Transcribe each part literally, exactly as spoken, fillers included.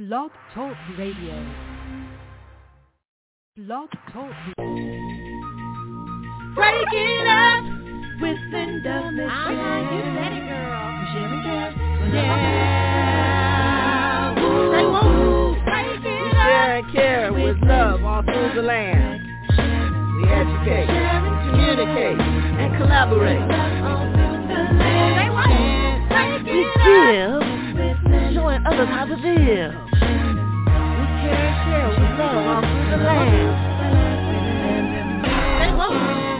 Blog Talk Radio. Blog Talk Radio. Break it up with Linda Michelle. Uh-huh, you said it, girl. Michelle and Cass. Yeah. Say woo. Break it up. Share and care with love all through the land. We educate, communicate, and collaborate. Say what? We give, showing others how to live. We care and share with love all through the land. Say what?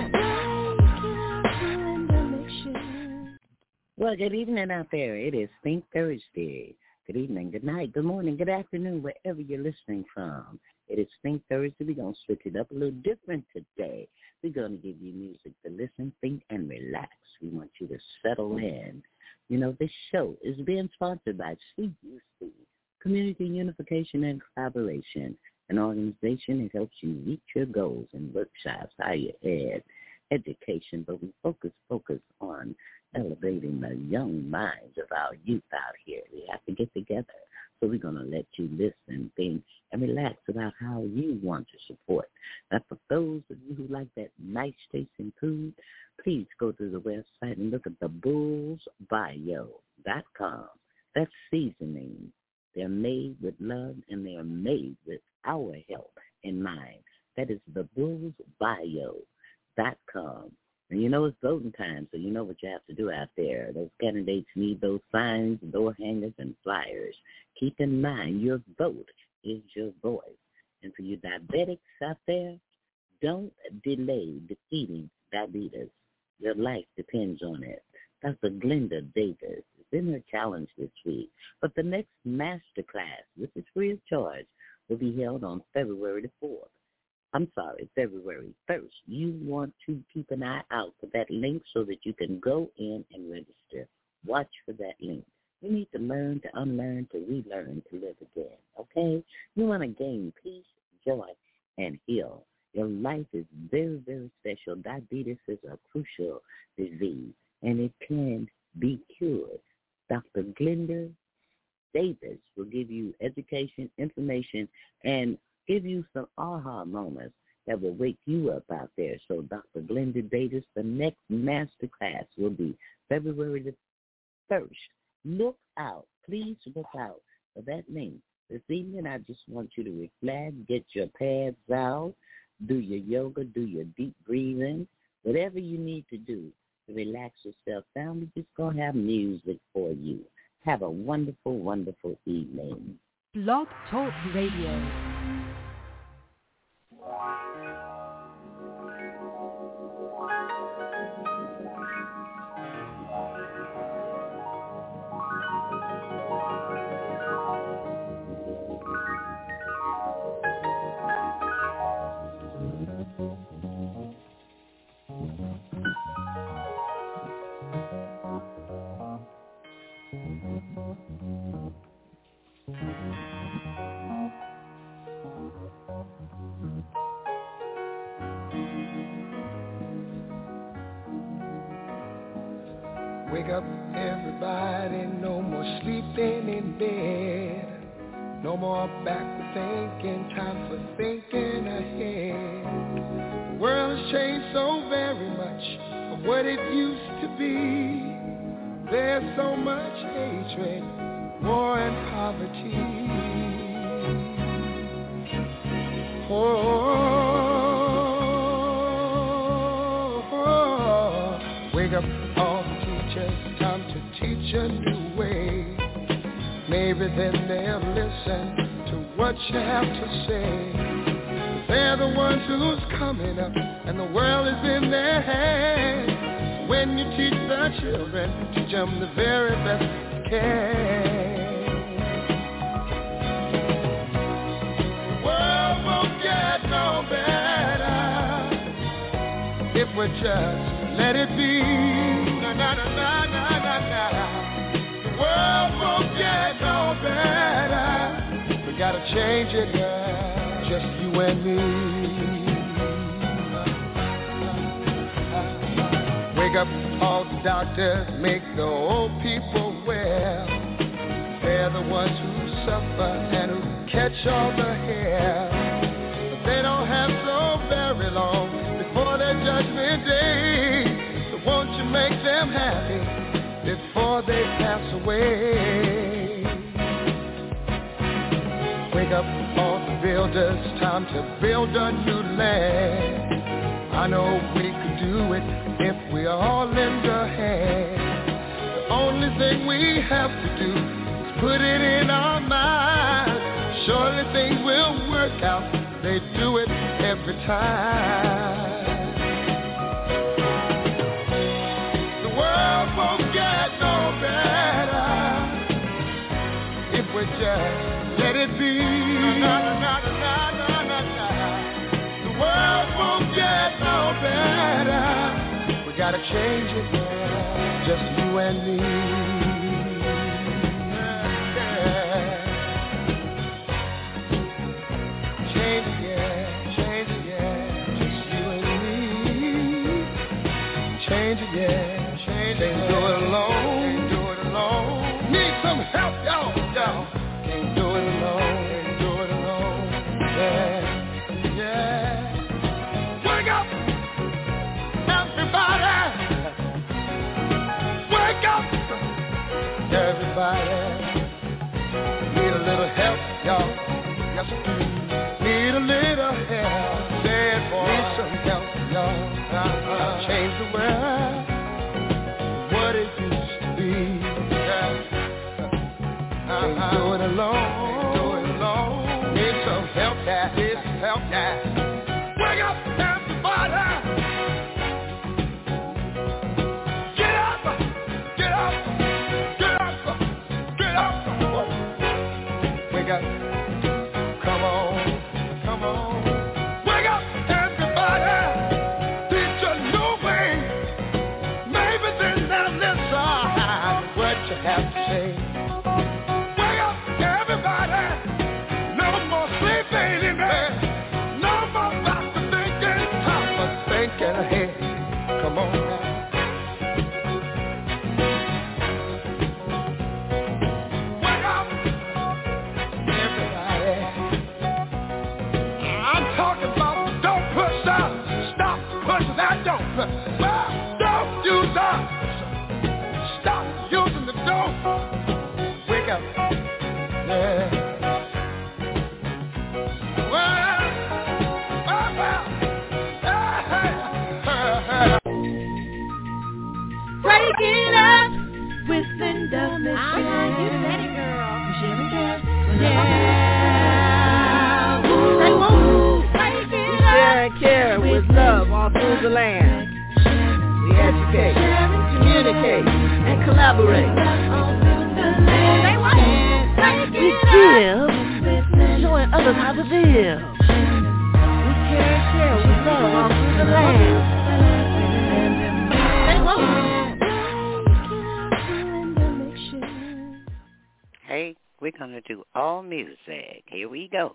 Well, good evening out there. It is Think Thursday. Good evening, good night, good morning, good afternoon, wherever you're listening from. It is Think Thursday. We're going to switch it up a little different today. We're going to give you music to listen, think, and relax. We want you to settle in. You know, this show is being sponsored by C U C, Community Unification and Collaboration, an organization that helps you reach your goals in workshops, higher ed, education, but we focus, focus on elevating the young minds of our youth out here. We have to get together. So we're going to let you listen, think, and relax about how you want to support. Now, for those of you who like that nice tasting food, please go to the website and look at the bulls bio dot com. That's seasoning. They're made with love, and they are made with our help in mind. That is the bulls bio dot com. And you know it's voting time, so you know what you have to do out there. Those candidates need those signs, door hangers, and flyers. Keep in mind, your vote is your voice. And for you diabetics out there, don't delay defeating diabetes. Your life depends on it. Doctor Glenda Davis is in her challenge this week. But the next master class, which is free of charge, will be held on February the fourth. I'm sorry, February first. You want to keep an eye out for that link so that you can go in and register. Watch for that link. You need to learn, to unlearn, to relearn, to live again, okay? You want to gain peace, joy, and heal. Your life is very, very special. Diabetes is a crucial disease, and it can be cured. Doctor Glenda Davis will give you education, information, and give you some aha moments that will wake you up out there. So Doctor Glenda Davis, the next master class will be February the first. Look out. Please look out for that link. This evening, I just want you to reflect, get your pads out, do your yoga, do your deep breathing, whatever you need to do to relax yourself down. We're just going to have music for you. Have a wonderful, wonderful evening. Blog Talk Radio. Wake up, everybody, no more sleeping in bed. No more backward thinking, time for thinking ahead. The world has changed so very much from what it used to be. There's so much hatred, war and poverty. Oh, oh, oh. Wake up, all the teachers, time to teach a new way. Maybe then they'll listen to what you have to say. They're the ones who's coming up, and the world is in their hands. When you teach the children, teach them the very best you can. The world won't get no better if we just let it be. Na na na na na na na. The world won't get no better. We gotta change it, yeah, just you and me. Wake up, all the doctors, make the old people well. They're the ones who suffer and who catch all the hair. But they don't have so very long before their judgment day. So won't you make them happy before they pass away? Wake up all the builders, time to build a new land. I know we could do it if we all lend a hand. The only thing we have to do is put it in our minds. Surely things will work out, they do it every time. The world won't get no better if we just let it be. Na, na, na, na, na, na, na. The world won't get no better. We gotta change it, yeah. Just you and me. Yeah. Change it, yeah. Change it, yeah. Just you and me. Change it, yeah. Change it. Can't do it alone. Can't do it alone. Need some help, y'all, y'all. Can't do it alone. Can't do it alone. Yeah. Wake up, everybody. Wake up, everybody. Need a little help, y'all. Yes, we do. Need a little help. Say it, boy. Need some help, y'all. Uh-huh. Change the world, what it used to be. Yeah. Uh-huh. Can't do it alone. Can't do it alone. Need some help, yeah. Need some help, yeah. Wake up, everybody. Get up, get up, get up, get up. Wake up, come on, come on. Wake up, everybody. Teach a new way. Maybe then they'll listen what you have to say. Wake up, everybody. No more sleeping in there. No more about to thinking, time for thinking ahead. Come on now. Wake up, everybody. I'm talking about don't push up, stop pushing that don't push. Don't use up, stop using the don't. Wake up, yeah. Well, oh, well. Breaking up with Linda Michelle. Uh-huh, you said it, girl. Yeah. They won't break it Share up. and care with love all through the land. We educate, communicate, and collaborate. They won't break We it give, up. showing others how to live. We care and share with love all through the land. They won't. Hey, we're going to do all music. Here we go.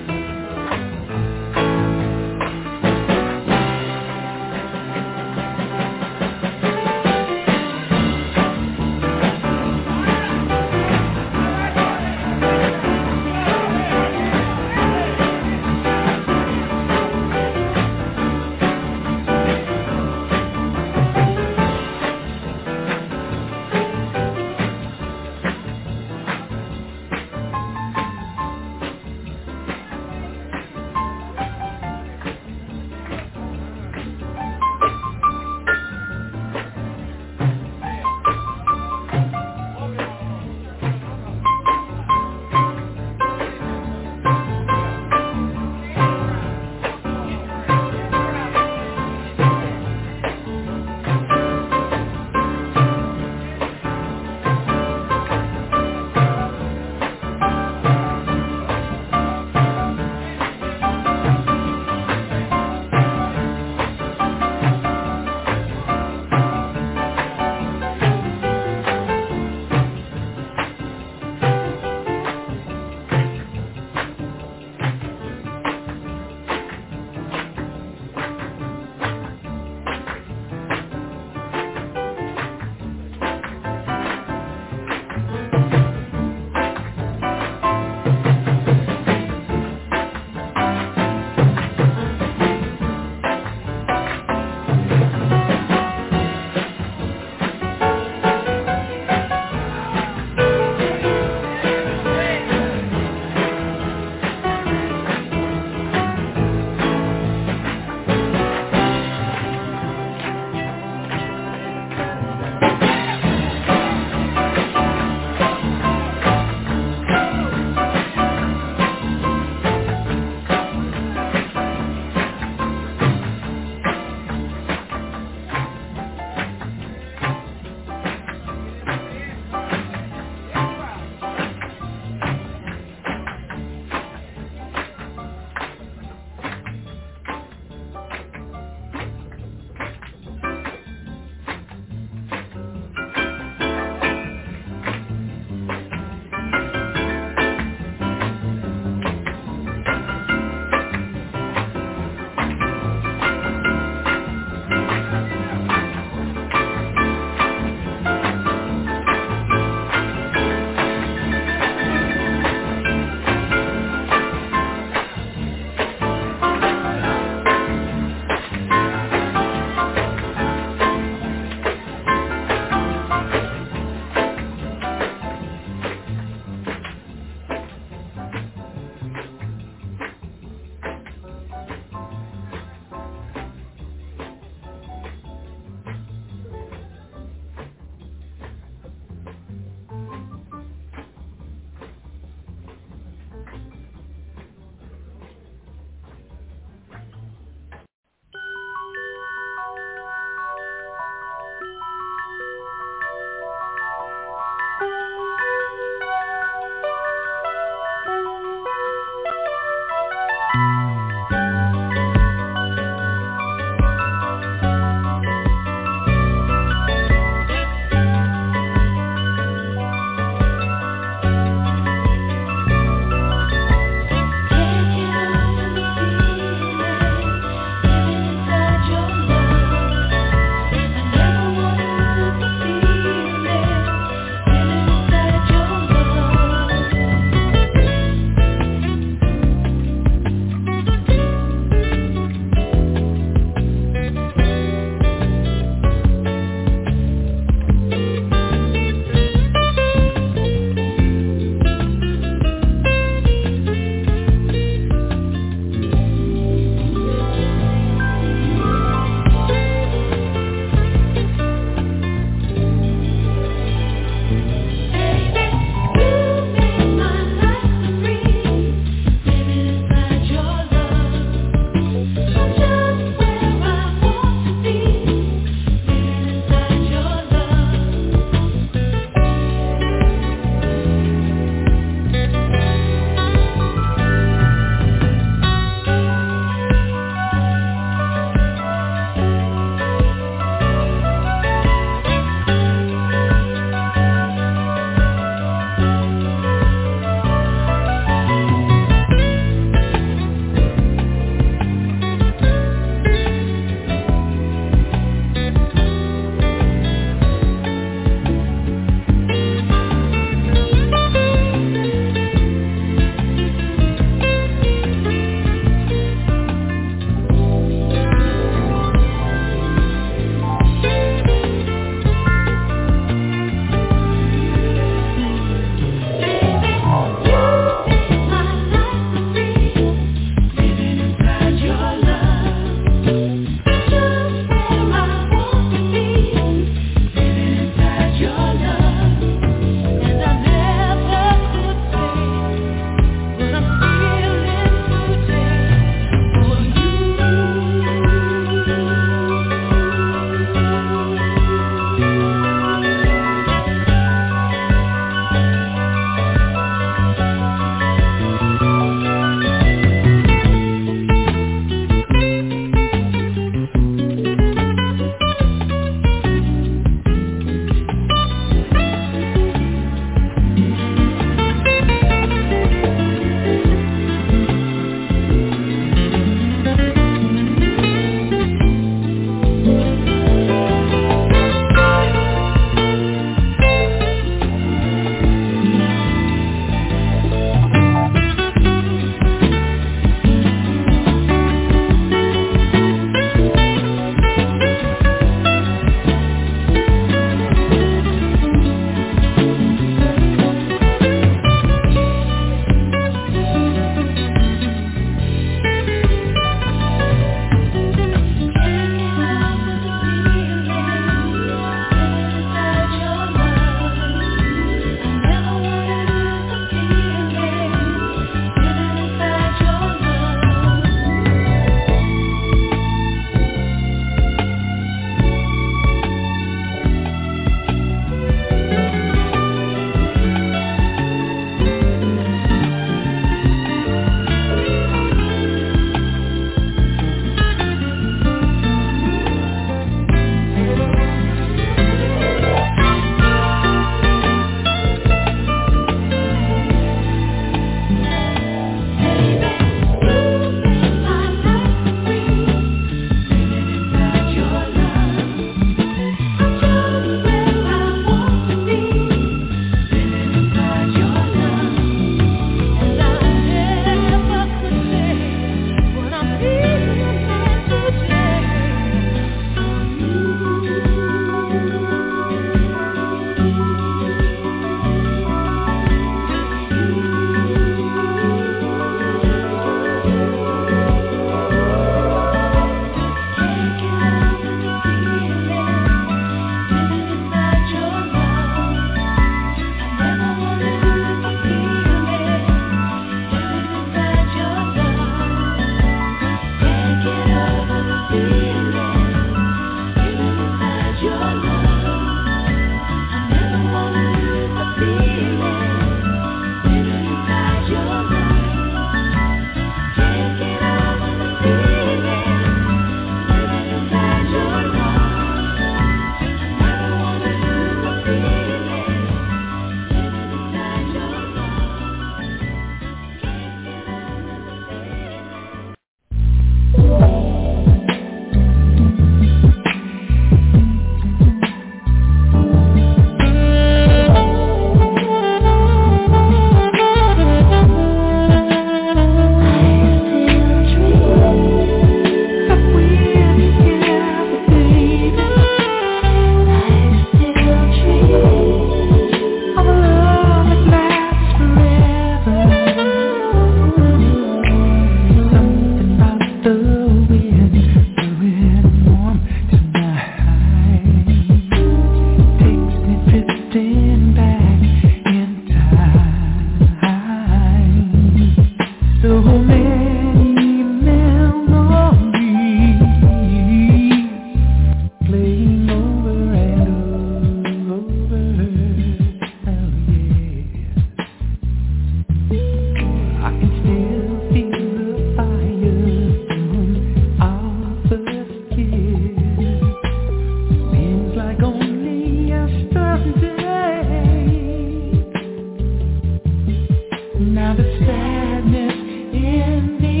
Now the sadness in the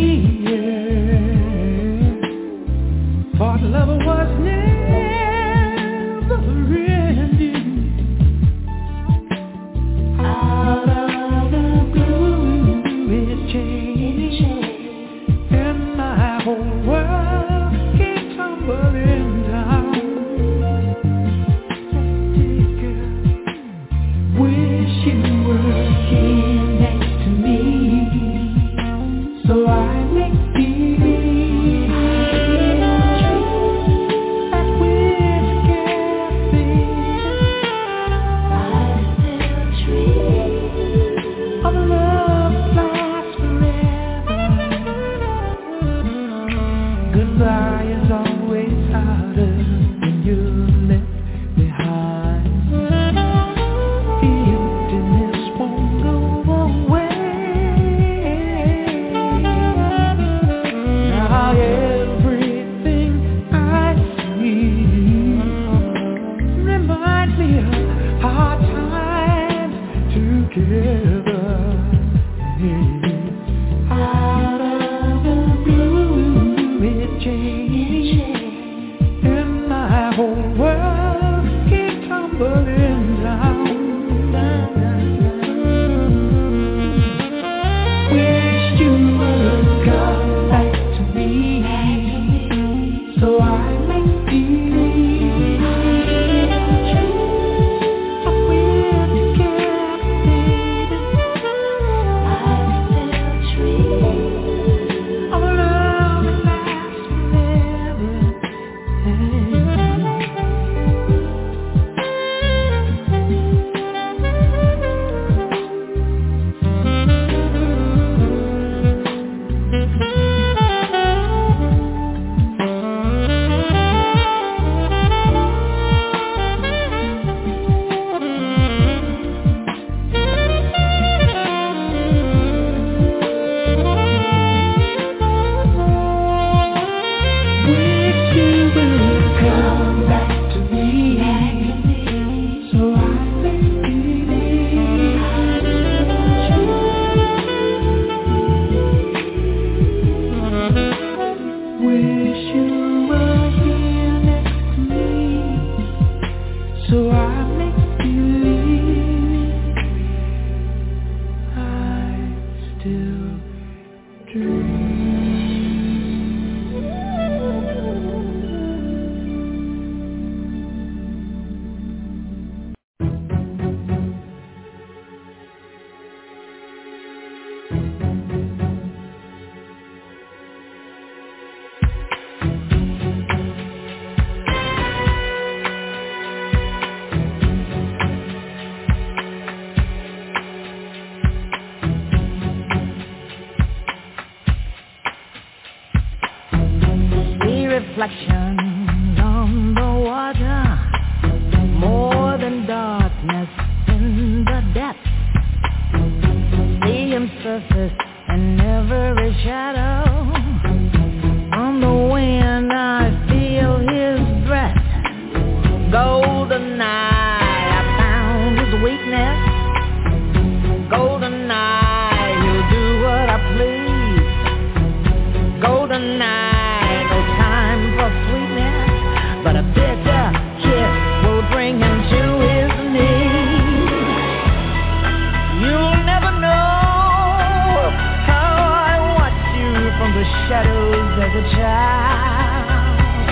air, for the love was never ending. Out of the blue it changed, and my whole world came tumbling down. Wish you were here next to me, so I make believe that we're together. I still dream of a love that lasts forever. Goodbye is always harder when you're left behind. The emptiness won't go away. Now everything I see reminds me of our time together. Out of the blue it changed, and my whole world came tumbling down. Wish you would come back to me, so I make believe that we're together, baby. I still dream of a love that lasts forever. Wish you would come back to me, so I make believe. Wish you were here next to me, so I make believe I still dream. See reflections on the water, more than darkness in the depths. See him surface in every shadow. On the wind I feel his breath. Golden night, I found his weakness. Golden night, he'll do what I please. Golden night, no time for sweetness, but a bitter kiss will bring him to his knees. You'll never know how I watched you from the shadows as a child.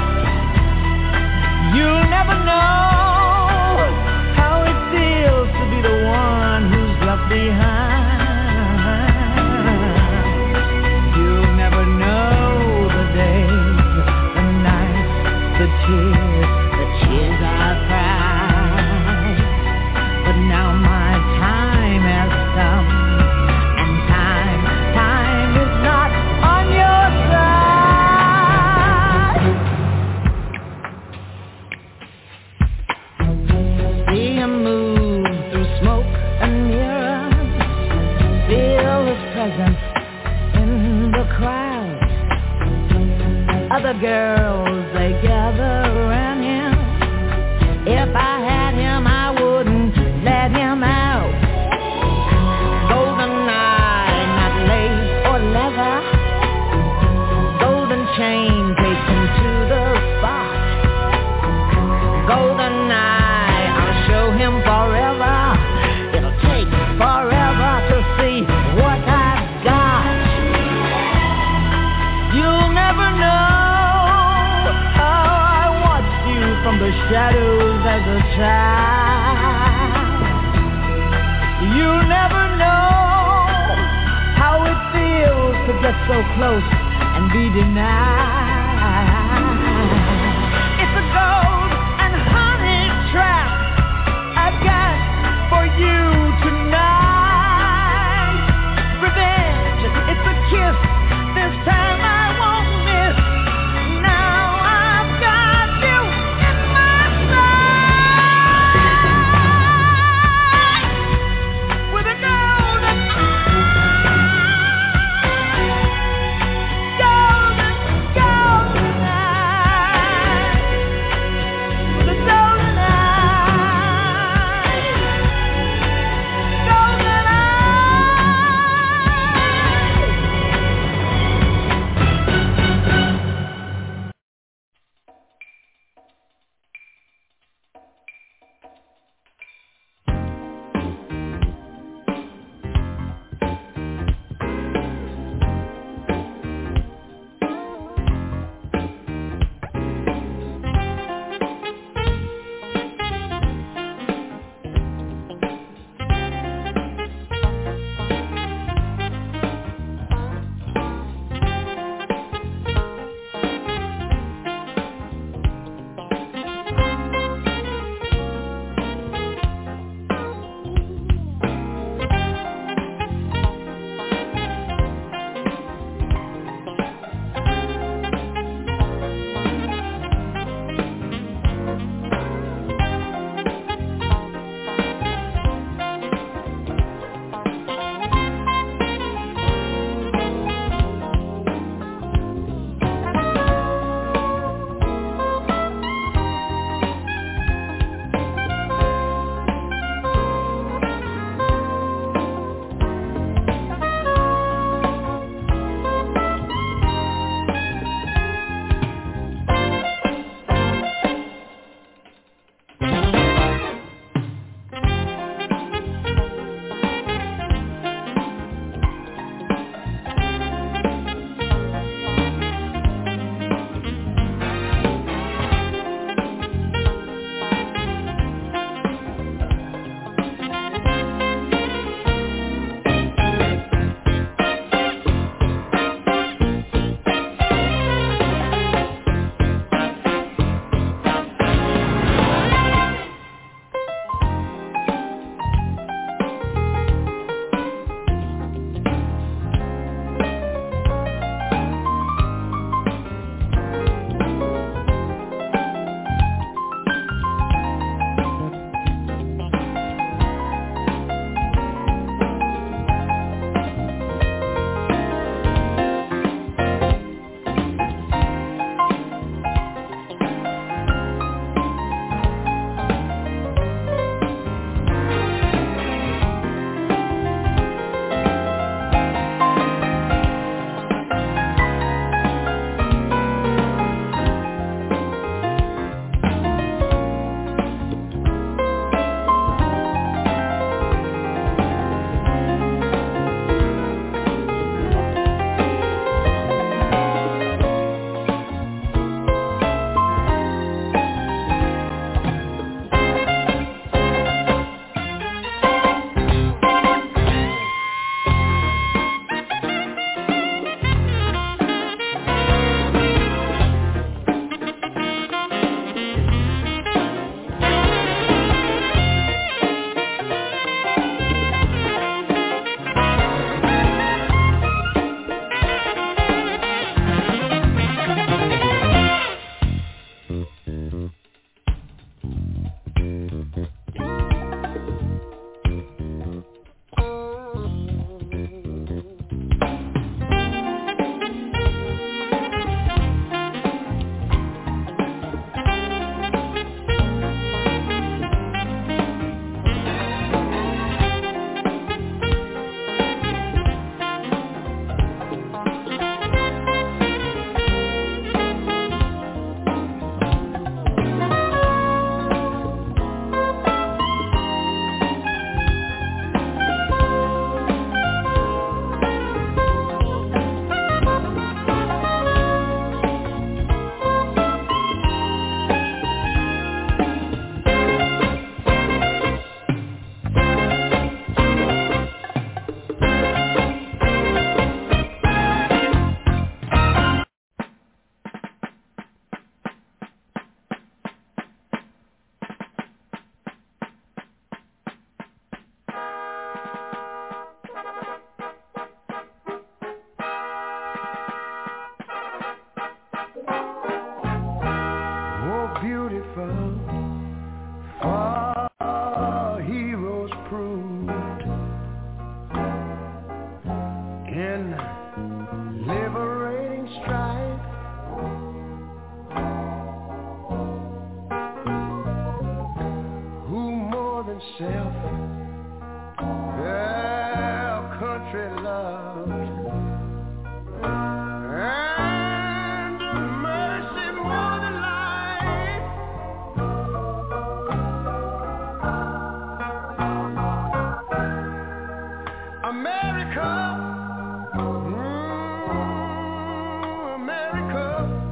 You'll never know how it feels to be the one who's left behind. You'll never know the days, the nights, the tears, the tears I cried. But now my time has come, and time, time is not on your side. See him move through smoke and mirrors, feel his presence in the crowd. Other girls, they gather around him. If I had him, I wouldn't let him out. Golden night, get so close and be denied. It's a gold and honey trap I've got for you tonight. Revenge, it's a kiss, this time I won't miss. Now I've got you in my sight. With a golden, golden, golden in liberating strife. Who more than self their country loved, and mercy more than life. America, mm, America,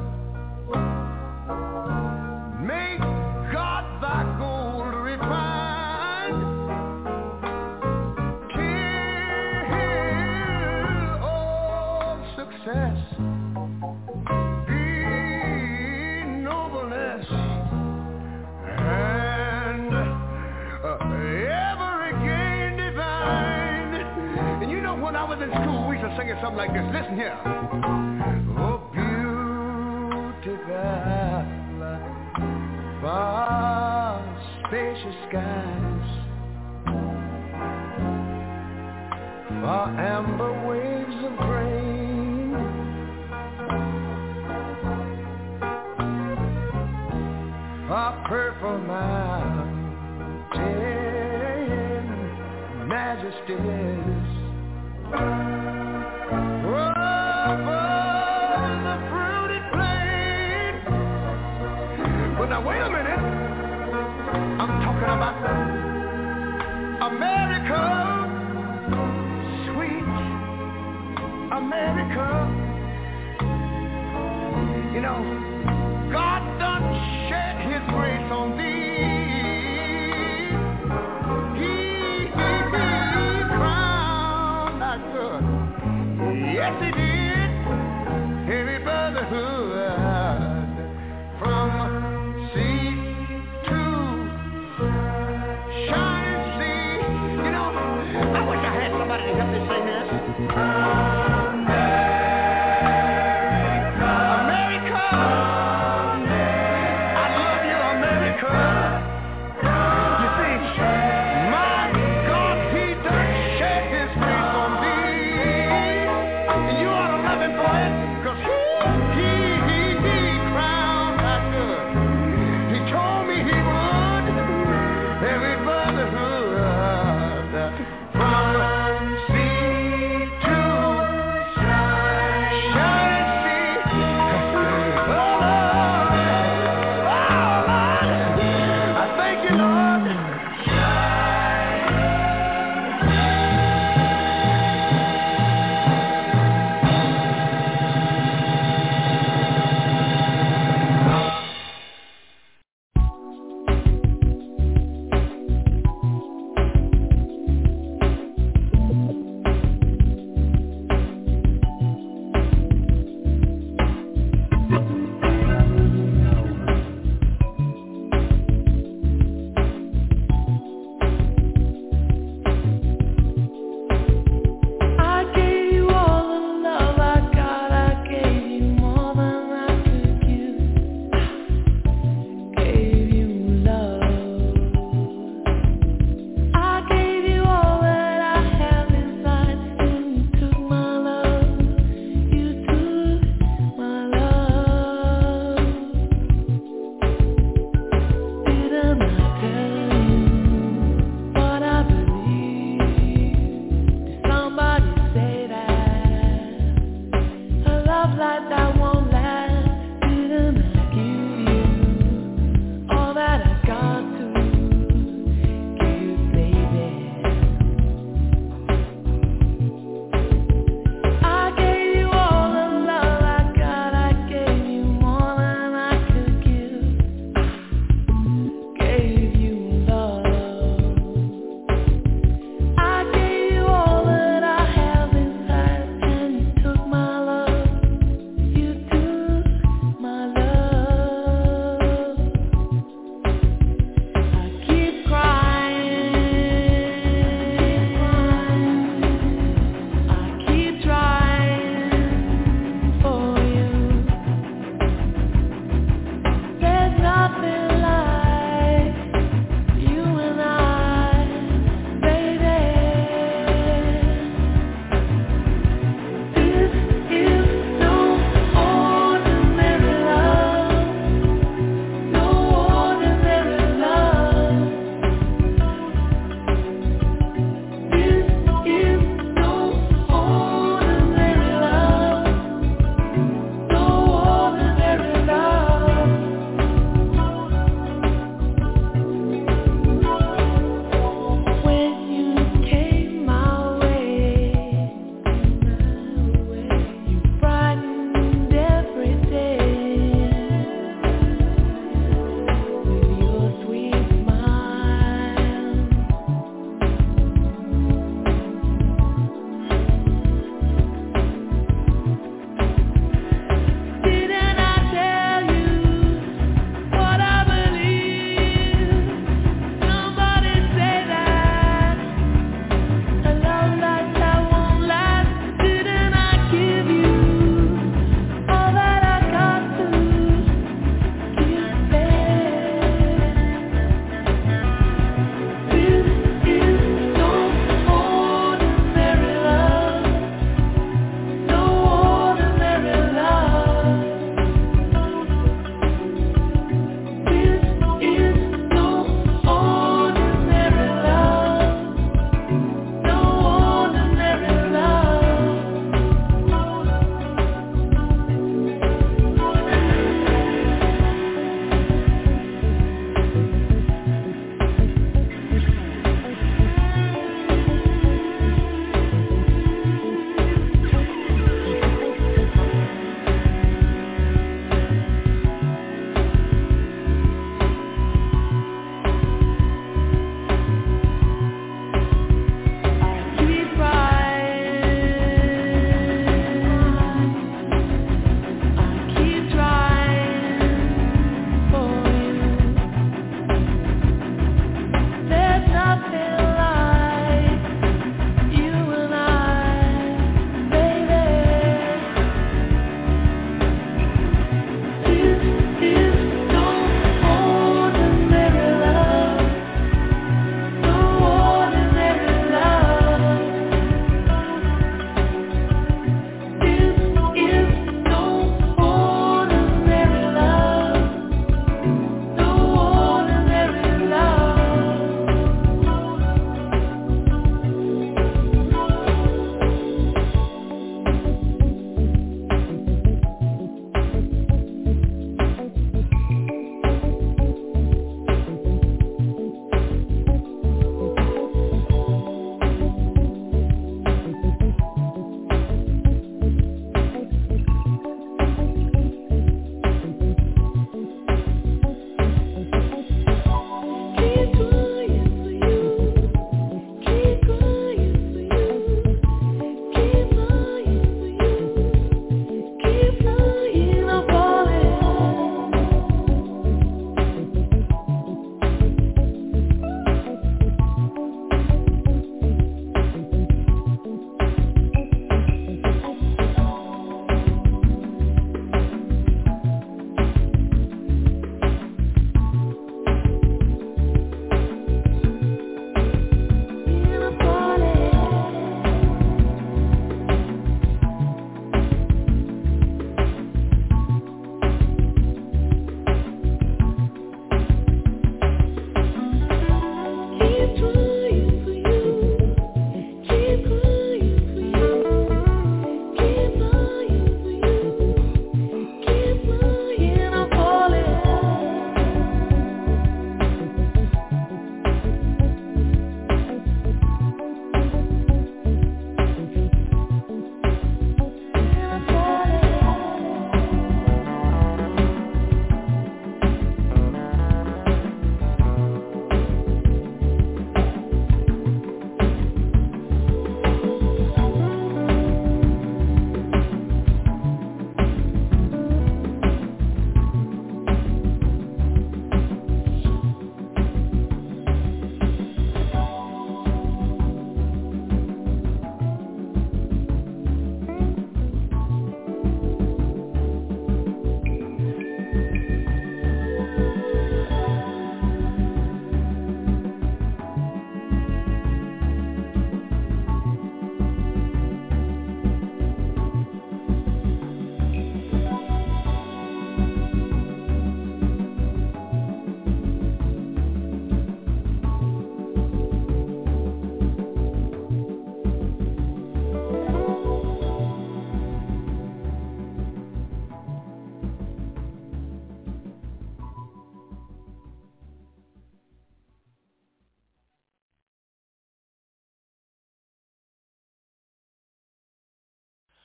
make God thy gold refined, till all success be nobleness, and uh, every gain divine. And you know, when I was in school, we used to sing it something like this. Listen here. Oh, beautiful, far spacious skies, far amber waves of grain, far purple mountain majesties, over the fruited plain. But now wait a minute, I'm talking about America, sweet America. You know, God done shed his grace on thee. He, he, he crowned thy good. Yes, he did. Every brotherhood from sea to shining sea. You know, I wish I had somebody to help me sing this. America, I love you, America. You see, my God, he done shed his grace on thee. And you ought to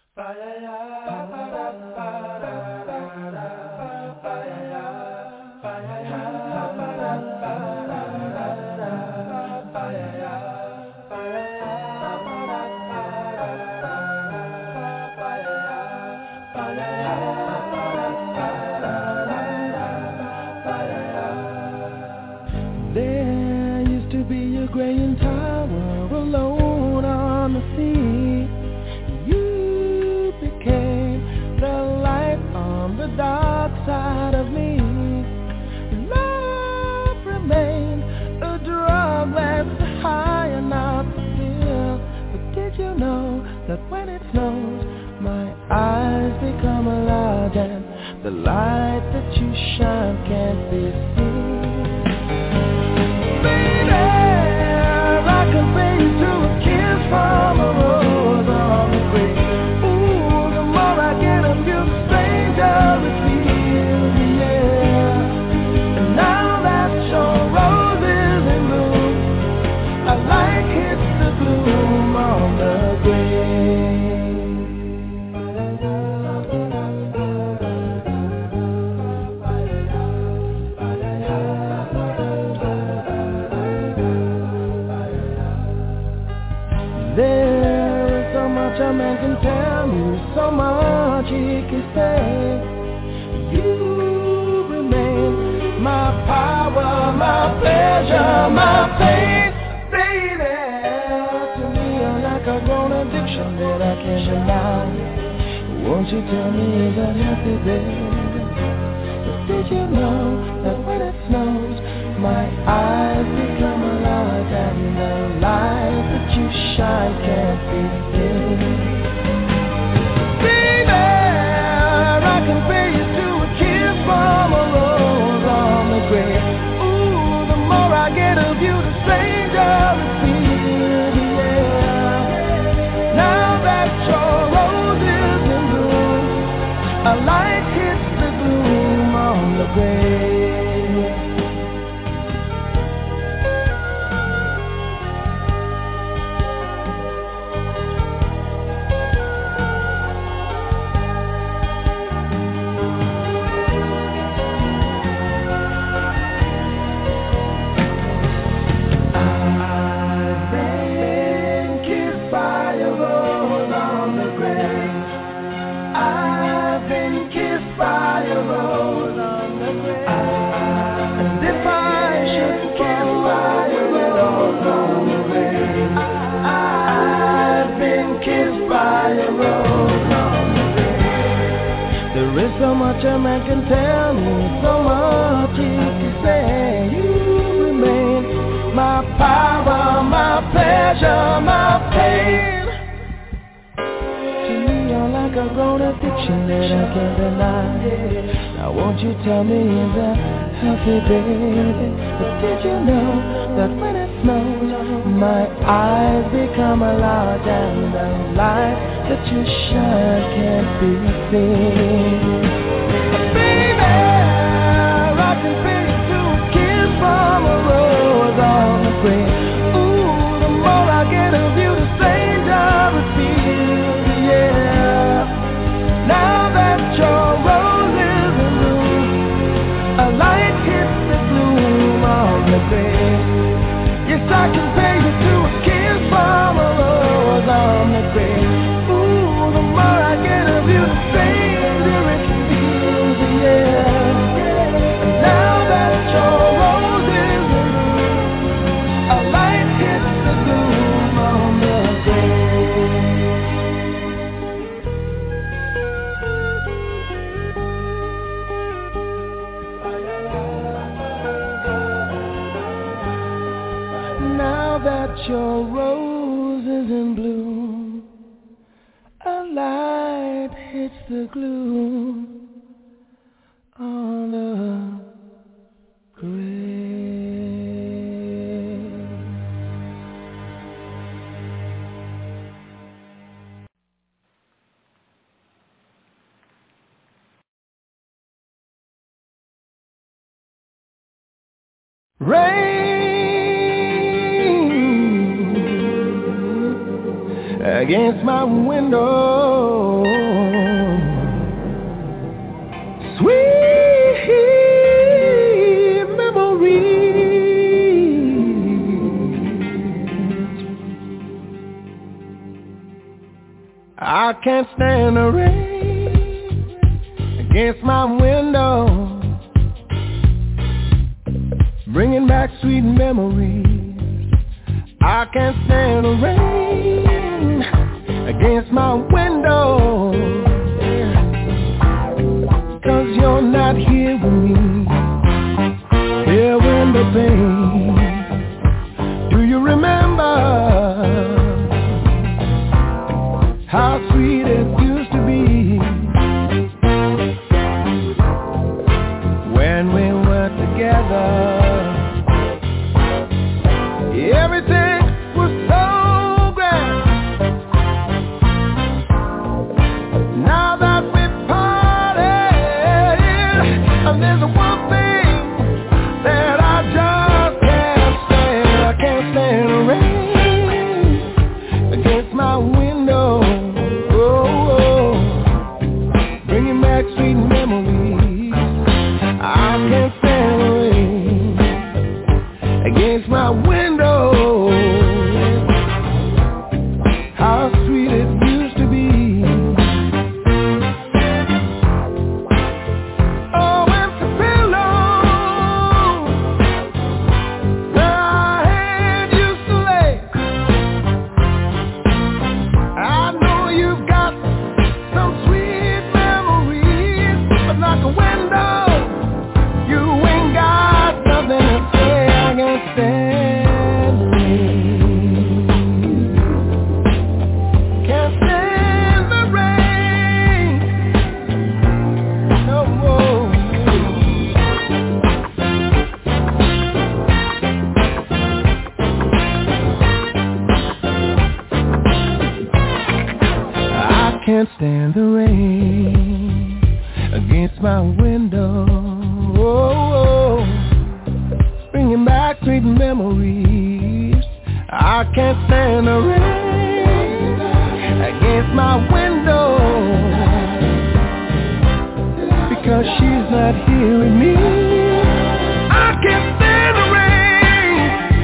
There used to be a graying tower alone on the sea. You became the light on the dark side of me. Love remained a drug that's high and not the pill. But did you know that when it snows, my eyes become alive and the light that you shine can't be seen? Baby, I compare you to a kiss from a rose on the grave. Ooh, the more I get of you, the stranger it feels, yeah. And now that your rose is in bloom, a light hits the gloom on the grave. There is so much a man can tell me, so much he can say. You remain my power, my pleasure, my pain. Baby, to me you're like a grown addiction that I can't deny. Won't you tell me is that happy, baby? But did you know that when it snows, my eyes become alive and the light that you shine can't be seen? Baby, I compare you to a kiss from a rose on the grave. Ooh, the more I get of you, the stranger it feels, yeah. Now that your rose is in bloom, a light hits the gloom on the grave. So much a man can tell me, so much he can say. You remain my power, my pleasure, my pain. To me you're like a grown addiction that I can't deny. Now won't you tell me is that healthy, baby? But did you know that when it snows, my eyes become alive and the light that you shine can't be seen? Baby, I can feel you to a kiss from a rose on the grave. Ooh, the more I get of you, the stranger it feels, yeah. Now that your rose is in bloom, a light hits the gloom on the grave. Yes, I can pay you to a kiss from a rose on the grave. Ooh, the more I get of you, the stranger it feels, yeah. And now that your rose is in bloom, a light hits the gloom on the grave. Now that your rose is in bloom, a light hits the gloom on the grave. Rain against my window, can't stand the rain against my window, bringing back sweet memories. I can't stand the rain against my window, 'cause you're not here with me, here in the pain. Do you remember how sweet it used to be when we were together? Everything was so grand. Now that we've parted, and there's one thing that I just can't stand. I can't stand the rain against my window, oh, oh, bringing back sweet memories. I can't stand the rain against my window. How sweet it used to be. Oh, empty pillow where our head used to lay. I know you've got some sweet memories, but like a window, you ain't got nothing to say. I can't stand the rain. Can't stand the rain. No more. I can't stand the rain against my window, oh, oh, bringing back sweet memories. I can't stand the rain against my window, because she's not here with me. I can't stand the rain.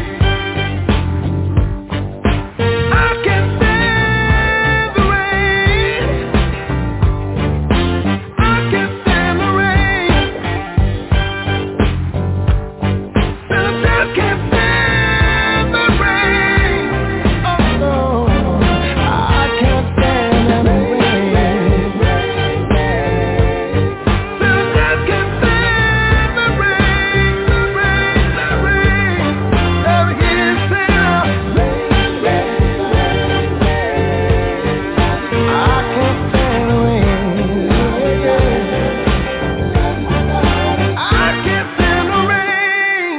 I can't stand the rain. I can't stand the rain. I just can't stand the rain. Oh no, I can't stand the rain. I just can't stand the rain, the rain, the rain. Never hear you say rain, rain, rain, rain. I can't stand the rain. I can't stand the rain.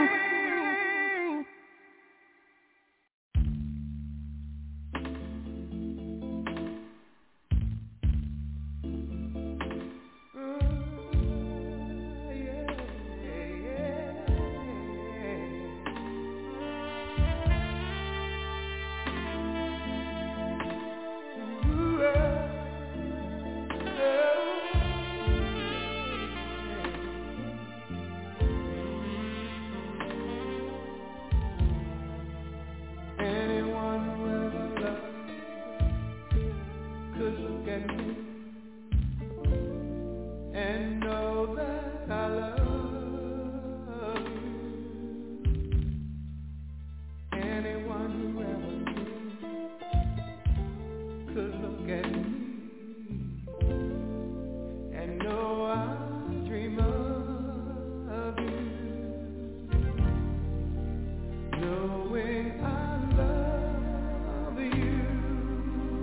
Anyone who ever loved could look at me and know that I love you. Anyone who ever knew could look at me and know I dream of you, knowing I love you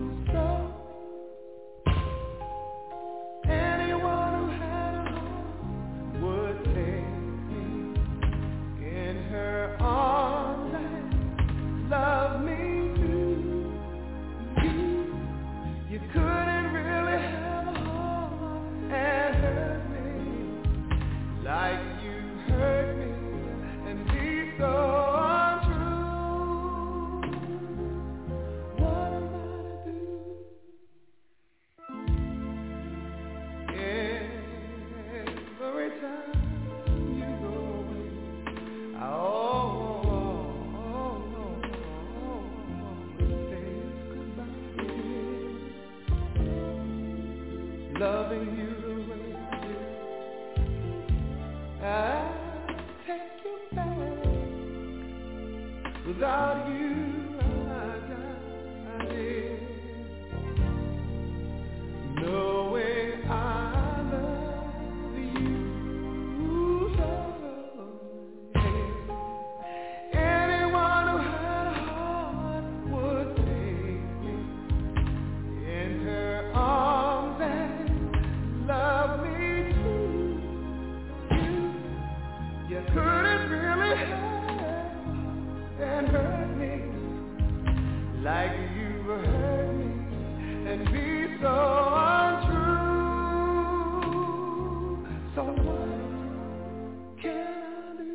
so. Anyone who had a heart loving you the way you do. I'll take you back. Without you, I die. Knowing I love you so. Anyone who had a heart would take me in her arms and love me too. You, you couldn't really have and hurt me like you hurt me and be so untrue. So what can I do?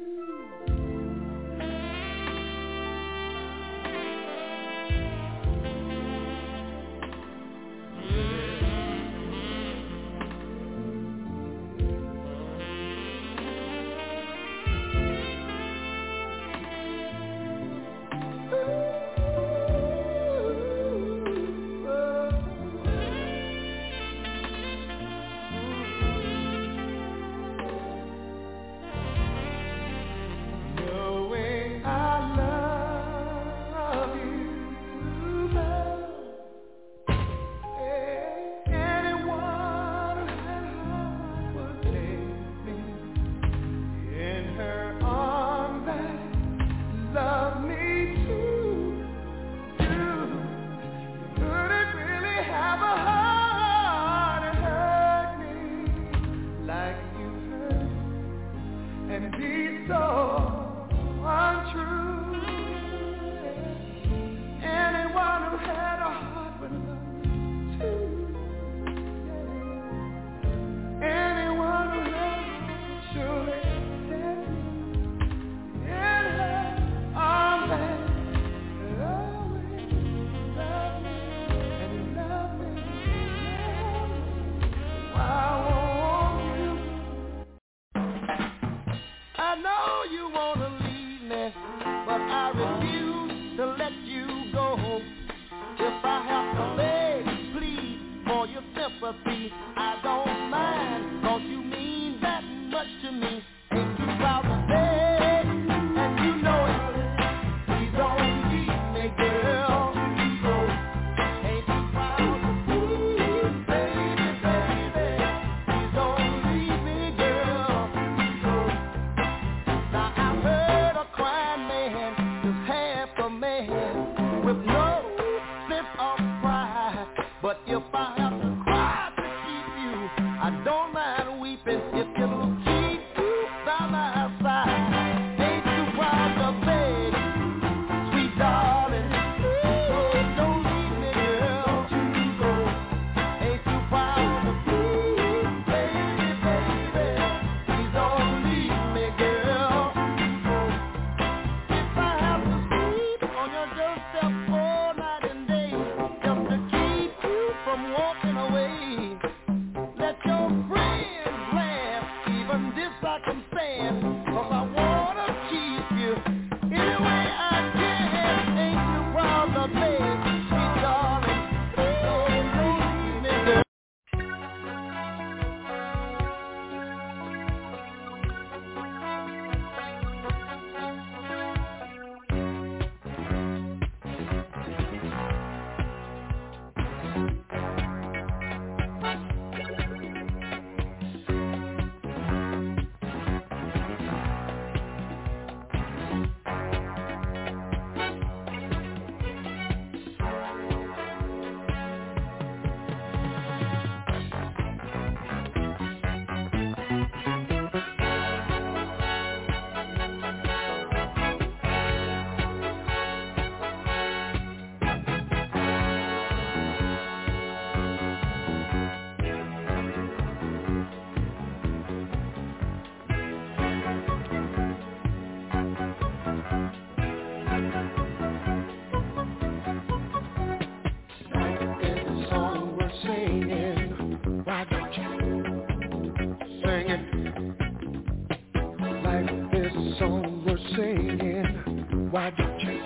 Why don't you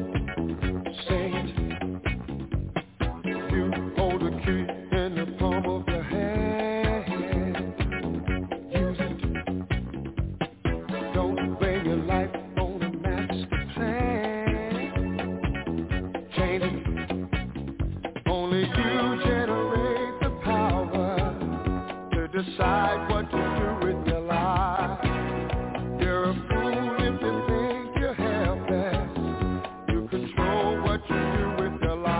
sing it? You hold the key in the palm of your hand. decide what to do with your life. You're a fool if you think you're helpless. You control what you do with your life.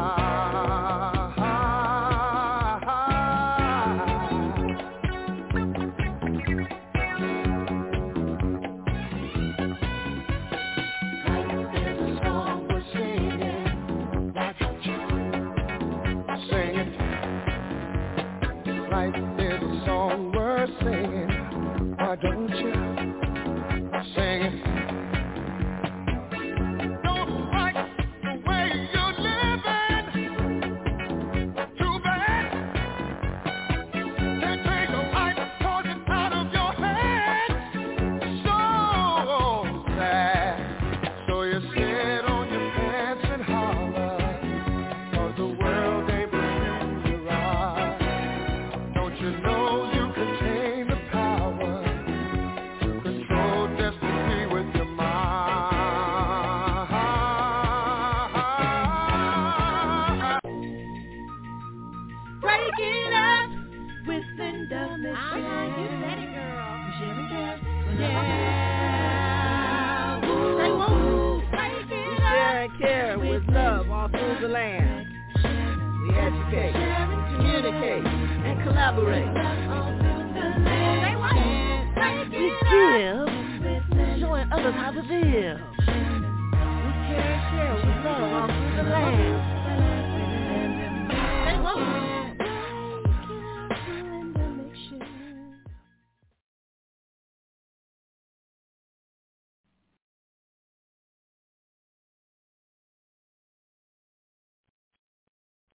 Like there's a song we're singing, why don't you sing it? Like there's a song we're singing, why don't you sing it? Don't like the way you're living, too bad. Can't take a life poison out of your head, so sad. So you sit on your pants and holler, 'cause the world ain't believing you right. Don't you know you contain the power to control destiny with your mind? Break it up with Linda Mitchell. Uh-huh, you said it, girl. Jimmy Jazz. Yeah. Say woo. Break it Share up. and care with love all through the land. We educate, communicate, and collaborate. Say what? Break We it up. give, showing others how to live. We care and share with love all through the land.